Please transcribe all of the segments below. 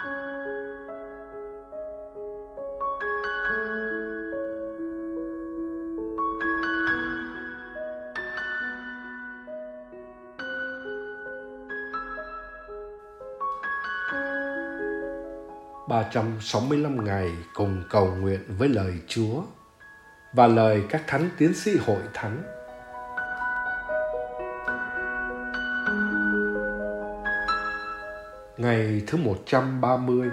365 ngày cùng cầu nguyện với lời Chúa và lời các thánh tiến sĩ hội thánh. Ngày thứ 130.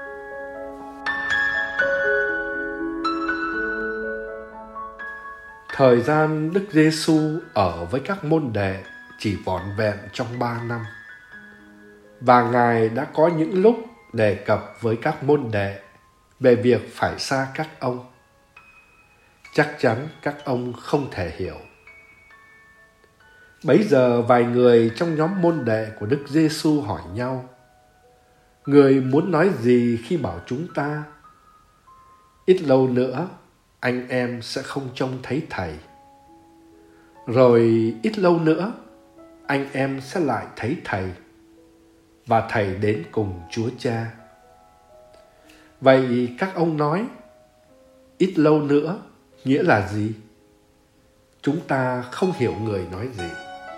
Thời gian Đức Giêsu ở với các môn đệ chỉ vỏn vẹn trong 3 năm. Và Ngài đã có những lúc đề cập với các môn đệ về việc phải xa các ông. Chắc chắn các ông không thể hiểu. Bấy giờ vài người trong nhóm môn đệ của Đức Giêsu hỏi nhau: Người muốn nói gì khi bảo chúng ta ít lâu nữa anh em sẽ không trông thấy Thầy, rồi ít lâu nữa anh em sẽ lại thấy Thầy, và Thầy đến cùng Chúa Cha? Vậy các ông nói ít lâu nữa nghĩa là gì? Chúng ta không hiểu người nói gì.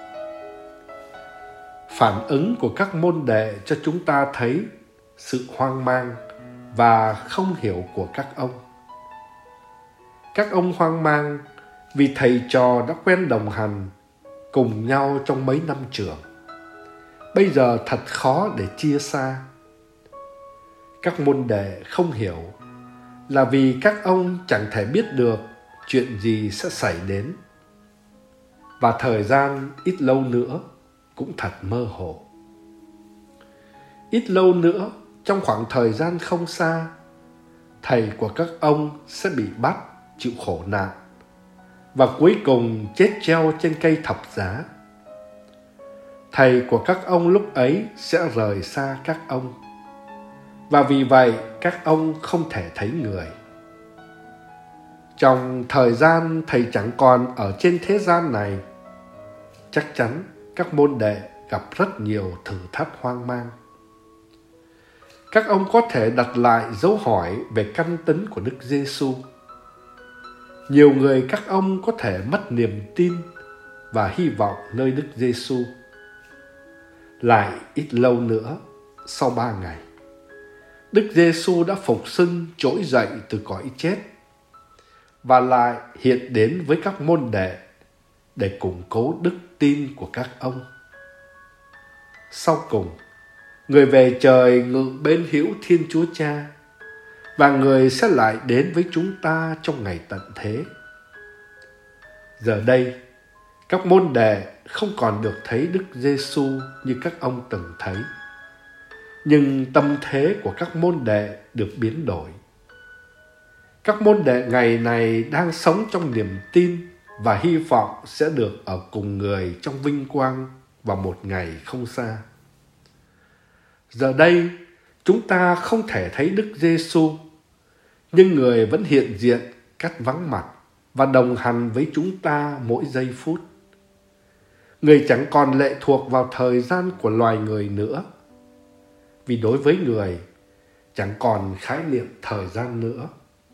Phản ứng của các môn đệ cho chúng ta thấy sự hoang mang và không hiểu của các ông. Các ông hoang mang vì thầy trò đã quen đồng hành cùng nhau trong mấy năm trường. Bây giờ thật khó để chia xa. Các môn đệ không hiểu là vì các ông chẳng thể biết được chuyện gì sẽ xảy đến. Và thời gian ít lâu nữa cũng thật mơ hồ. Ít lâu nữa, trong khoảng thời gian không xa, thầy của các ông sẽ bị bắt chịu khổ nạn và cuối cùng chết treo trên cây thập giá. Thầy của các ông lúc ấy sẽ rời xa các ông, và vì vậy các ông không thể thấy người. Trong thời gian thầy chẳng còn ở trên thế gian này, chắc chắn các môn đệ gặp rất nhiều thử thách hoang mang. Các ông có thể đặt lại dấu hỏi về căn tính của Đức Giêsu. Nhiều người các ông có thể mất niềm tin và hy vọng nơi Đức Giêsu. Lại ít lâu nữa, sau 3 ngày, Đức Giêsu đã phục sinh trỗi dậy từ cõi chết và lại hiện đến với các môn đệ để củng cố đức tin của các ông. Sau cùng, người về trời ngự bên hữu Thiên Chúa Cha, và người sẽ lại đến với chúng ta trong ngày tận thế. Giờ đây, các môn đệ không còn được thấy Đức Giêsu như các ông từng thấy, nhưng tâm thế của các môn đệ được biến đổi. Các môn đệ ngày này đang sống trong niềm tin và hy vọng sẽ được ở cùng người trong vinh quang vào một ngày không xa. Giờ đây, chúng ta không thể thấy Đức Giêsu, nhưng người vẫn hiện diện cách vắng mặt và đồng hành với chúng ta mỗi giây phút. Người chẳng còn lệ thuộc vào thời gian của loài người nữa, vì đối với người chẳng còn khái niệm thời gian nữa.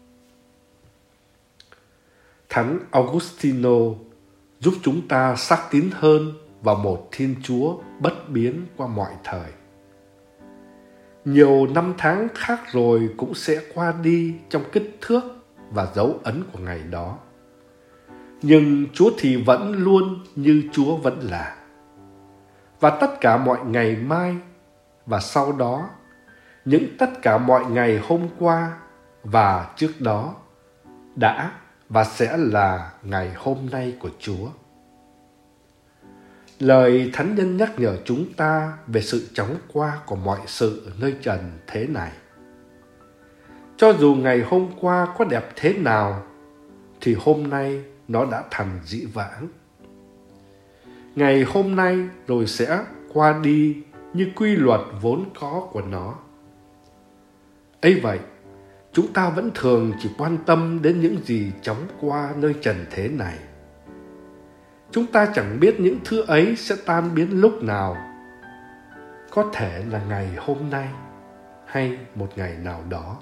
Thánh Augustino giúp chúng ta xác tín hơn vào một Thiên Chúa bất biến qua mọi thời. Nhiều năm tháng khác rồi cũng sẽ qua đi trong kích thước và dấu ấn của ngày đó. Nhưng Chúa thì vẫn luôn như Chúa vẫn là. Và tất cả mọi ngày mai và sau đó, tất cả mọi ngày hôm qua và trước đó đã và sẽ là ngày hôm nay của Chúa. Lời Thánh Nhân nhắc nhở chúng ta về sự chóng qua của mọi sự nơi trần thế này. Cho dù ngày hôm qua có đẹp thế nào, thì hôm nay nó đã thành dĩ vãng. Ngày hôm nay rồi sẽ qua đi như quy luật vốn có của nó. Ấy vậy, chúng ta vẫn thường chỉ quan tâm đến những gì chóng qua nơi trần thế này. Chúng ta chẳng biết những thứ ấy sẽ tan biến lúc nào. Có thể là ngày hôm nay, hay một ngày nào đó.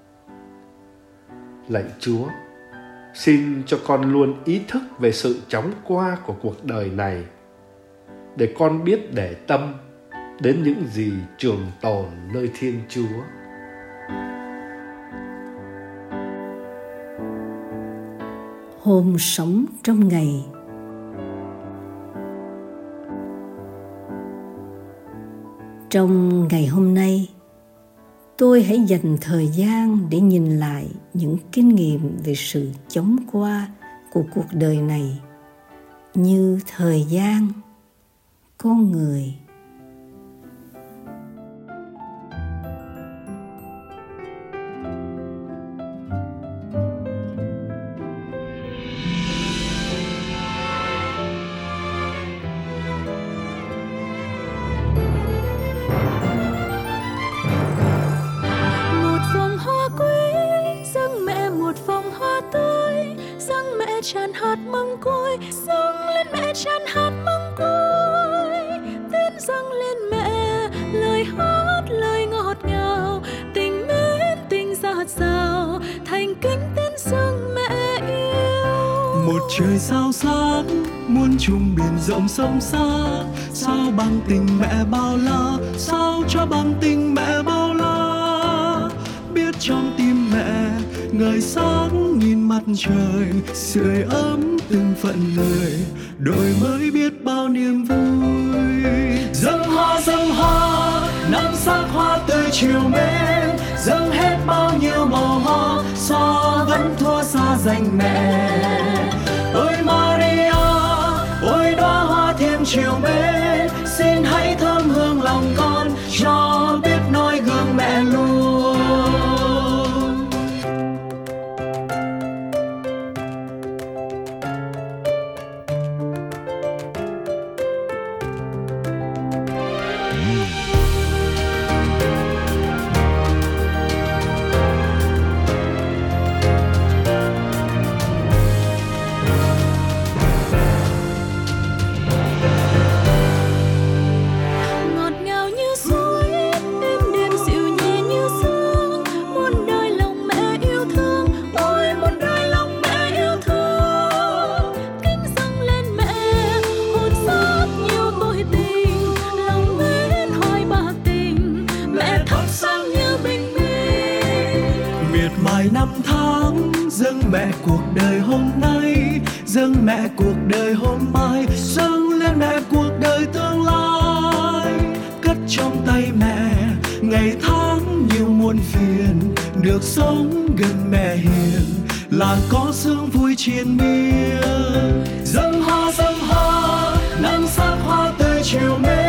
Lạy Chúa, xin cho con luôn ý thức về sự chóng qua của cuộc đời này, để con biết để tâm đến những gì trường tồn nơi Thiên Chúa. Hồn sống trong ngày. Trong ngày hôm nay, tôi hãy dành thời gian để nhìn lại những kinh nghiệm về sự chóng qua của cuộc đời này, như thời gian, con người. Tràn hạt măng côi dâng lên mẹ, tràn hạt măng côi tiếng dâng lên mẹ, lời hát lời ngọt ngào, tình mến tình dạt dào, thành kính tiếng dâng mẹ yêu. Một trời sao sáng muôn trùng biển rộng sông xa, sao bằng tình mẹ bao la, sao cho bằng tình mẹ bao la. Biết trong tim mẹ ngời sáng nghìn mặt trời, sưởi ấm từng phận người, đổi mới biết bao niềm vui. Dâng hoa năm sắc hoa tươi chiều mến, dâng hết bao nhiêu màu hoa, sao vẫn thua xa danh mẹ. Ôi Maria, ôi đóa hoa thiên chiều mến, xin hãy thơm hương lòng con, cho biết noi gương mẹ luôn. Năm tháng dâng mẹ cuộc đời hôm nay, dâng mẹ cuộc đời hôm mai, dâng lên mẹ cuộc đời tương lai. Cất trong tay mẹ ngày tháng nhiều muôn phiền, được sống gần mẹ hiền là có sương vui triền miên. Dâng hoa năm sắc hoa tươi chiều mến,